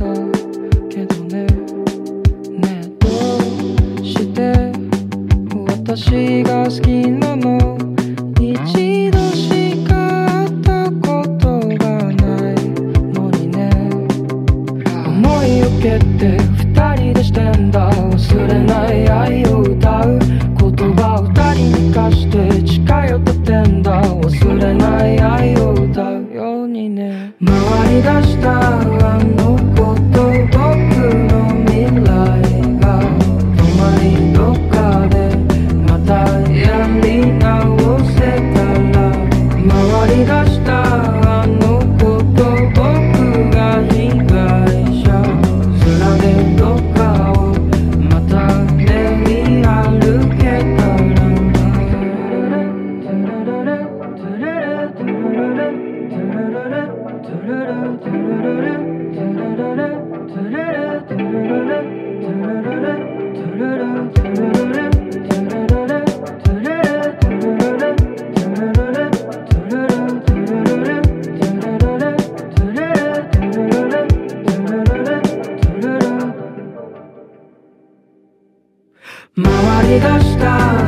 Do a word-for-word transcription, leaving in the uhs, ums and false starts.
けどね。ねえどうして私が好きなの？一度しか会ったことがないのにね。思いを受けて二人でしてんだ。忘れない愛を歌う言葉を二人に貸して近寄っててんだ。忘れない愛を歌うようにね。回り出したあの子と僕の未来が止まりどっかでまたやり直せたら。回り出したあの子と僕が被害者面でどっかをまた練り歩けたら。回り出した